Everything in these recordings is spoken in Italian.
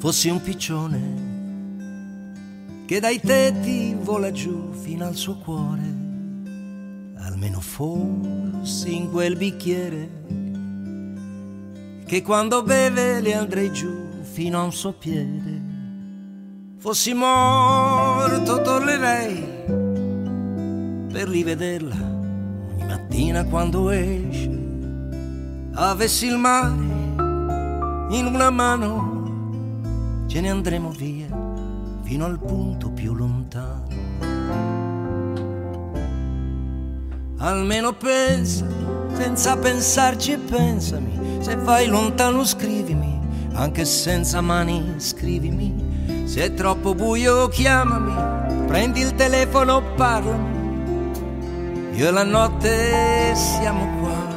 fossi un piccione che dai tetti vola giù fino al suo cuore, almeno fossi in quel bicchiere che quando beve le andrei giù fino a un suo piede. Fossi morto tornerei per rivederla ogni mattina quando esce. Avessi il mare in una mano, ce ne andremo via fino al punto più lontano. Almeno pensa, senza pensarci pensami, se vai lontano scrivimi, anche senza mani scrivimi. Se è troppo buio chiamami, prendi il telefono, parlami, io e la notte siamo qua.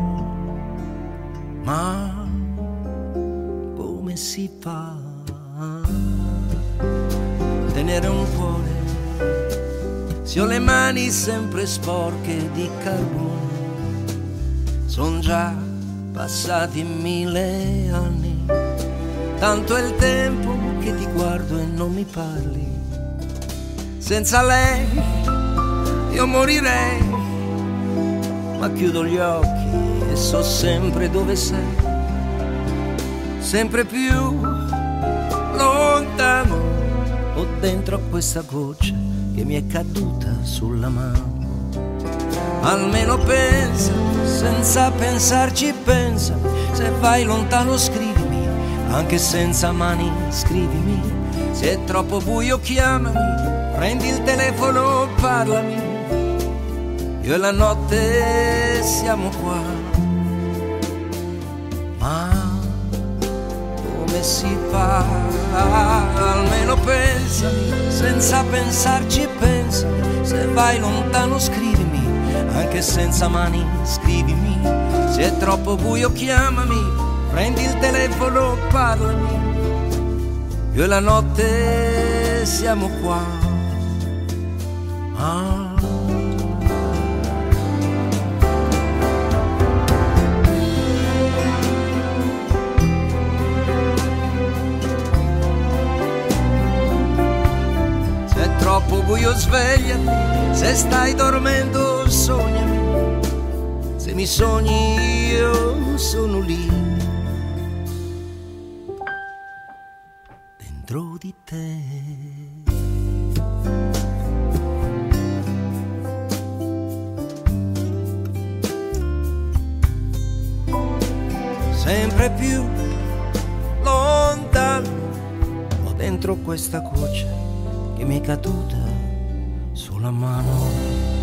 Ma come si fa a tenere un cuore se ho le mani sempre sporche di carbone? Son già passati 1000 anni, tanto è il tempo che ti guardo e non mi parli. Senza lei io morirei, ma chiudo gli occhi e so sempre dove sei, sempre più lontano, o dentro a questa goccia che mi è caduta sulla mano. Almeno pensa, senza pensarci pensa, se vai lontano scrivimi, anche senza mani scrivimi. Se è troppo buio chiamami, prendi il telefono, parlami, io e la notte siamo qua. Ma come si fa? Almeno pensami, senza pensarci pensami, se vai lontano scrivimi, anche senza mani scrivimi. Se è troppo buio chiamami, prendi il telefono, parlami, io e la notte siamo qua. Se è troppo buio svegliati, se stai dormendo sognami, se mi sogni io sono lì dentro di te. Sempre più lontano, ho dentro questa goccia che mi è caduta sulla mano.